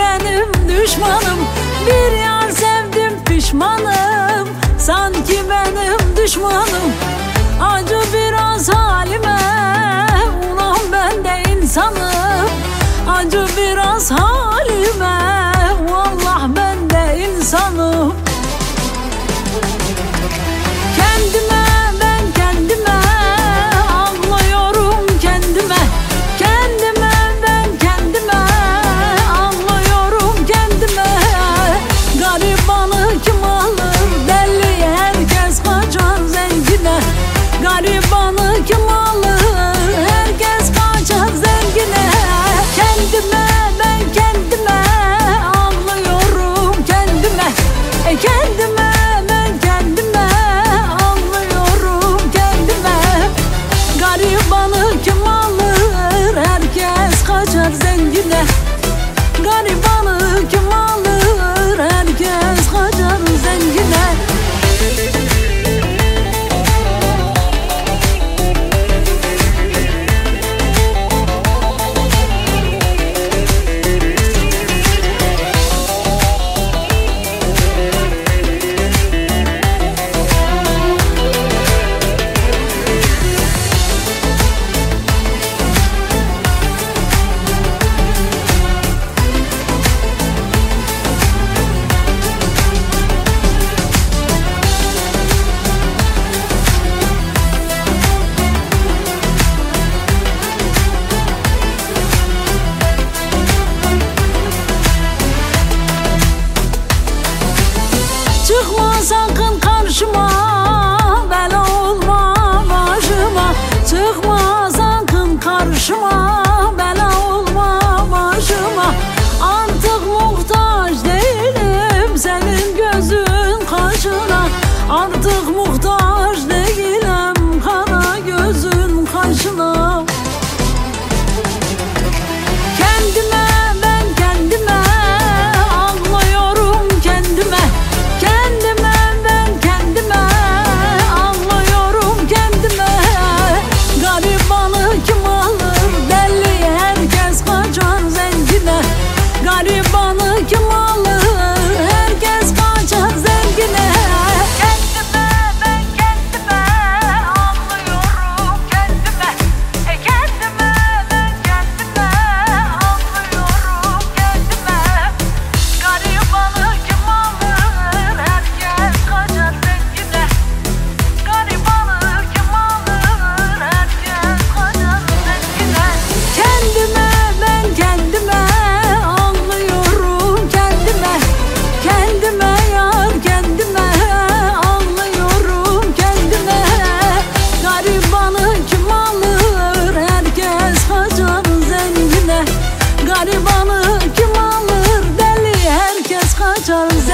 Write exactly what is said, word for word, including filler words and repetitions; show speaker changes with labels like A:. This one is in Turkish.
A: benim düşmanım. Bir yar sevdim pişmanım, sanki benim düşmanım. Acı biraz halime, ulan ben de insanım. Acı biraz halime, vallah ben de insanım. Kendime ben kendime anlıyorum kendime. Kendime ben kendime anlıyorum kendime. Garibanı kim alır, deli herkes kaçar zengine. Garibanı kim alır, herkes kaçar zengine. Kendime ben kendime anlıyorum kendime. E kendime ben kendime anlıyorum kendime. Garibanı kim alır, herkes kaçar zengine. Garibanı kim alır, herkes kaçar zengine. Çıkma sakın karşıma, bela olma başıma. Çıkma sakın karşıma, bela olma başıma. Artık muhtaç değilim senin gözün kaşına. Artık muhtaç değilim kara gözün kaşına. Kendime ben kendime anlıyorum kendime. Kendime ben kendime anlıyorum kendime. Garibanı kim alır, deli herkes kaçar zengine. Garibanı kim alır, herkes kaçar zengine. Kendime ben kendime anlıyorum kendime. E kendime ben kendime anlıyorum kendime. Garibanı kim alır, herkes kaçar zengine. Garibanı kim alır, herkes kaçar zengine. Kendime ben kendime anlıyorum kendime. Kendime yar kendime anlıyorum kendime. Garibanı kim alır, herkes kaçar zengine. Garibanı kim alır, deli herkes kaçar zengine.